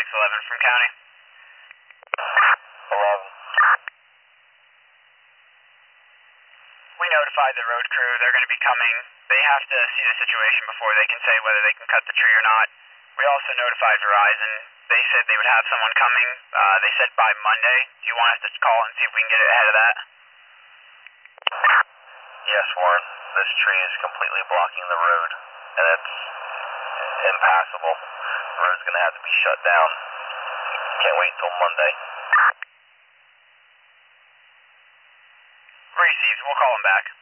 11 from county. 11. We notified the road crew. They're going to be coming. They have to see the situation before they can say whether they can cut the tree or not. We also notified Verizon. They said they would have someone coming. They said by Monday. Do you want us to call and see if we can get it ahead of that? Yes, Warren. This tree is completely blocking the road, and it's impassable. The road's going to have to be shut down. Can't wait until Monday. Received. We'll call them back.